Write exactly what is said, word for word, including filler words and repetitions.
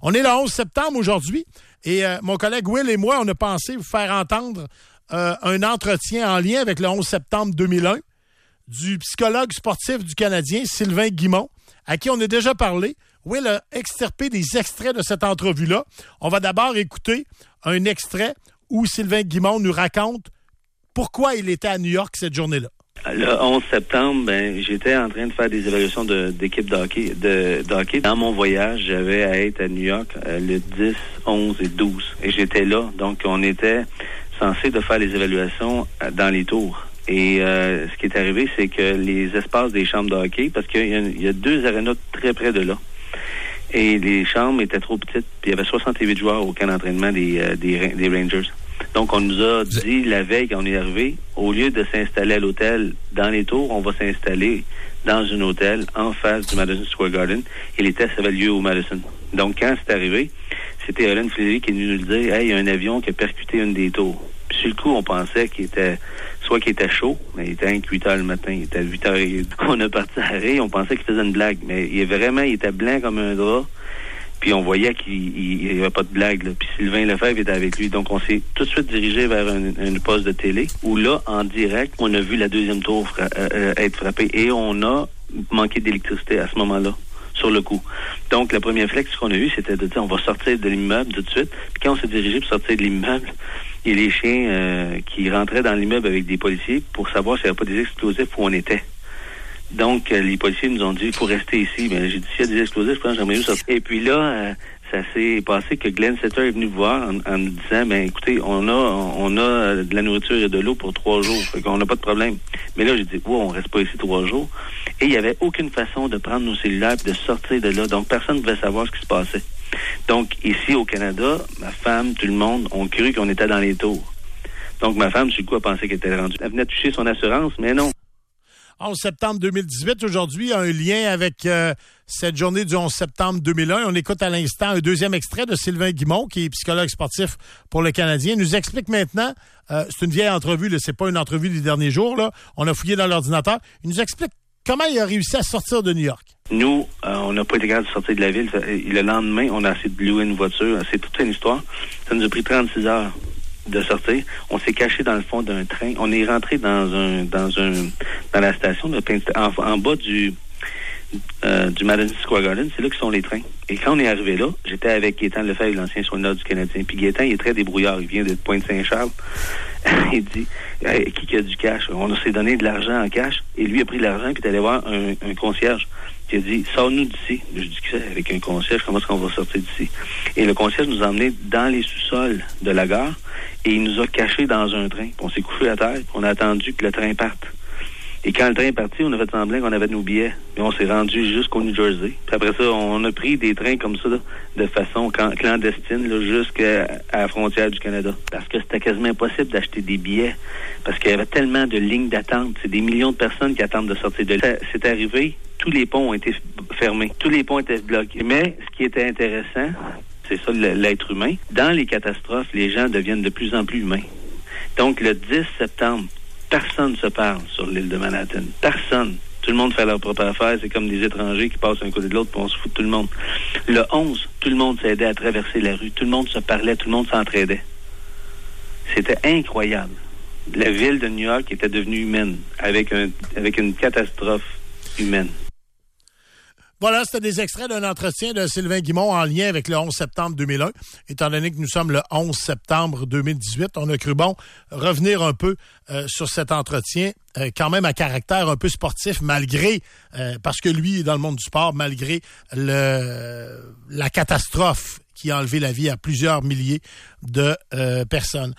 On est le onze septembre aujourd'hui et euh, mon collègue Will et moi, on a pensé vous faire entendre euh, un entretien en lien avec le onze septembre deux mille un du psychologue sportif du Canadien, Sylvain Guimond, à qui on a déjà parlé. Will a extirpé des extraits de cette entrevue-là. On va d'abord écouter un extrait où Sylvain Guimond nous raconte pourquoi il était à New York cette journée-là. Le onze septembre, ben, j'étais en train de faire des évaluations de, d'équipe de hockey, de, de hockey. Dans mon voyage, j'avais à être à New York euh, le dix, onze et douze. Et j'étais là. Donc, on était censé de faire les évaluations dans les tours. Et euh, ce qui est arrivé, c'est que les espaces des chambres de hockey, parce qu'il y a, il y a deux arénas très près de là. Et les chambres étaient trop petites. Puis il y avait soixante-huit joueurs au camp d'entraînement des, euh, des, des Rangers. Donc, on nous a dit la veille quand on est arrivé, au lieu de s'installer à l'hôtel dans les tours, on va s'installer dans un hôtel en face du Madison Square Garden. Et les tests avaient lieu au Madison. Donc, quand c'est arrivé, c'était Hélène Fleury qui est venue nous dire « Hey, il y a un avion qui a percuté une des tours. » Puis sur le coup, on pensait qu'il était, soit qu'il était chaud, mais il était à huit heures le matin, il était à huit heures, du coup, on a parti à Ré, on pensait qu'il faisait une blague, mais il est vraiment, il était blanc comme un drap, puis on voyait qu'il n'y avait pas de blague, là. Puis Sylvain Lefebvre était avec lui, donc on s'est tout de suite dirigé vers un, un poste de télé, où là, en direct, on a vu la deuxième tour fra- euh, être frappée, et on a manqué d'électricité à ce moment-là. Sur le coup. Donc, le premier réflexe qu'on a eu, c'était de dire on va sortir de l'immeuble tout de suite. Puis quand on s'est dirigé pour sortir de l'immeuble, il y a les chiens euh, qui rentraient dans l'immeuble avec des policiers pour savoir s'il n'y avait pas des explosifs où on était. Donc, euh, les policiers nous ont dit il faut rester ici. Ben, j'ai dit s'il y a des explosifs, je pense que j'aimerais mieux sortir. Et puis là, euh, ça s'est passé que Glenn Setter est venu voir en, en nous disant ben écoutez, on a on a de la nourriture et de l'eau pour trois jours. Fait qu'on n'a pas de problème. Mais là, j'ai dit wow, on reste pas ici trois jours. Et il n'y avait aucune façon de prendre nos cellulaires et de sortir de là. Donc, personne ne pouvait savoir ce qui se passait. Donc, ici au Canada, ma femme, tout le monde ont cru qu'on était dans les tours. Donc, ma femme, sur le coup, a pensé qu'elle était rendue. Elle venait toucher son assurance, mais non. onze septembre deux mille dix-huit, aujourd'hui, un lien avec euh, cette journée du onze septembre deux mille un. On écoute à l'instant un deuxième extrait de Sylvain Guimond, qui est psychologue sportif pour le Canadien. Il nous explique maintenant, euh, c'est une vieille entrevue, là, c'est pas une entrevue des derniers jours, là. On a fouillé dans l'ordinateur. Il nous explique comment il a réussi à sortir de New York. Nous, euh, on n'a pas été capable de sortir de la ville. Le lendemain, on a essayé de louer une voiture. C'est toute une histoire. Ça nous a pris trente-six heures de sortir. On s'est caché dans le fond d'un train. On est rentré dans un dans un dans la station de en, en bas du euh, du Madison Square Garden. C'est là que sont les trains. Et quand on est arrivé là, j'étais avec Gaétan Lefebvre, l'ancien soigneur du Canadien. Puis Gaétan, il est très débrouillard. Il vient de Pointe-Saint-Charles. Il dit hey, qui qui a du cash? On s'est donné de l'argent en cash. Et lui a pris de l'argent puis il est allé voir un, un concierge. Il a dit, sors-nous d'ici. Je dis que c'est avec un concierge, comment est-ce qu'on va sortir d'ici? Et le concierge nous a emmenés dans les sous-sols de la gare et il nous a cachés dans un train. Puis on s'est couché à terre, puis on a attendu que le train parte. Et quand le train est parti, on a fait semblant qu'on avait nos billets. Et on s'est rendu jusqu'au New Jersey. Puis après ça, on a pris des trains comme ça, là, de façon clandestine, là, jusqu'à à la frontière du Canada. Parce que c'était quasiment impossible d'acheter des billets. Parce qu'il y avait tellement de lignes d'attente. C'est des millions de personnes qui attendent de sortir de là. C'est arrivé, tous les ponts ont été fermés. Tous les ponts étaient bloqués. Mais ce qui était intéressant, c'est ça l'être humain. Dans les catastrophes, les gens deviennent de plus en plus humains. Donc, le dix septembre, personne ne se parle sur l'île de Manhattan. Personne. Tout le monde fait leur propre affaire. C'est comme des étrangers qui passent d'un côté de l'autre, puis on se fout de tout le monde. Le onze, tout le monde s'aidait à traverser la rue. Tout le monde se parlait, tout le monde s'entraidait. C'était incroyable. La ville de New York était devenue humaine, avec un avec une catastrophe humaine. Voilà, c'était des extraits d'un entretien de Sylvain Guimond en lien avec le onze septembre deux mille un. Étant donné que nous sommes le onze septembre deux mille dix-huit, on a cru bon revenir un peu euh, sur cet entretien, euh, quand même à caractère un peu sportif, malgré, euh, parce que lui est dans le monde du sport, malgré le la catastrophe qui a enlevé la vie à plusieurs milliers de euh, personnes.